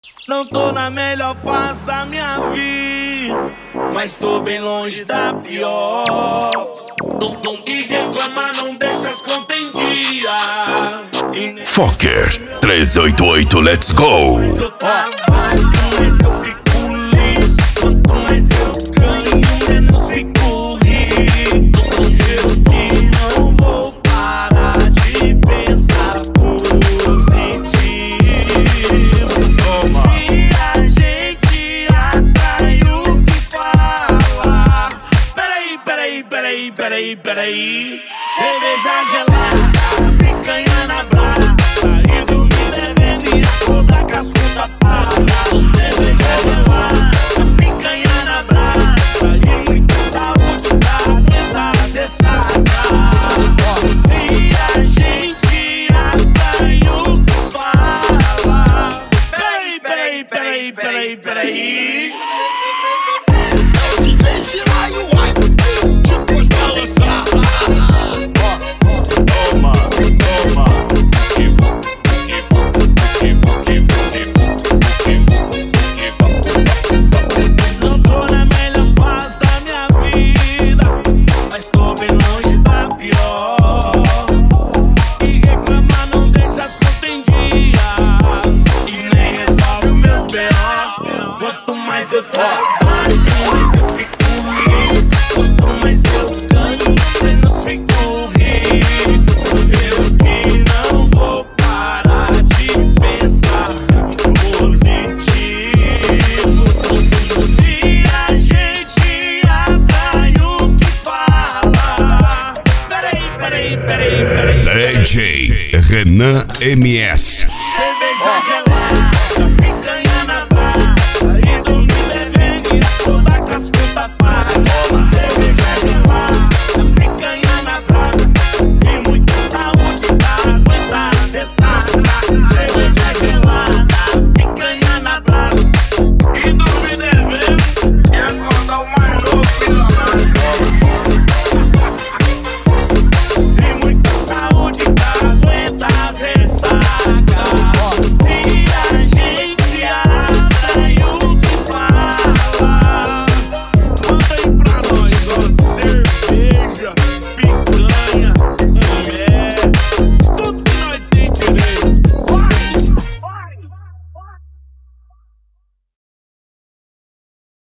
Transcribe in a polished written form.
Não tô na melhor fase da minha vida, mas tô bem longe da pior. E reclamar não deixa as contas em dia. Fokker 388, let's go! Mais eu trabalho, mais eu fico liso. Quanto mais eu ganho, menos fico rico. Eu que não vou parar de pensar positivo. Se a gente atrai o que fala. Peraí. Cerveja gelada, picanha na brasa, e dormir devendo e acordar com as contas pagas. Cerveja gelada, picanha na brasa, e muita saúde pra tentar acessada. Se a gente atrai o que fala. Peraí. Mais eu trabalho, mais eu fico liso. Quanto mais eu ganho, menos fico rico. Eu que não vou parar de pensar positivo. Se a gente atrai o que fala. Peraí. DJ Renan MS.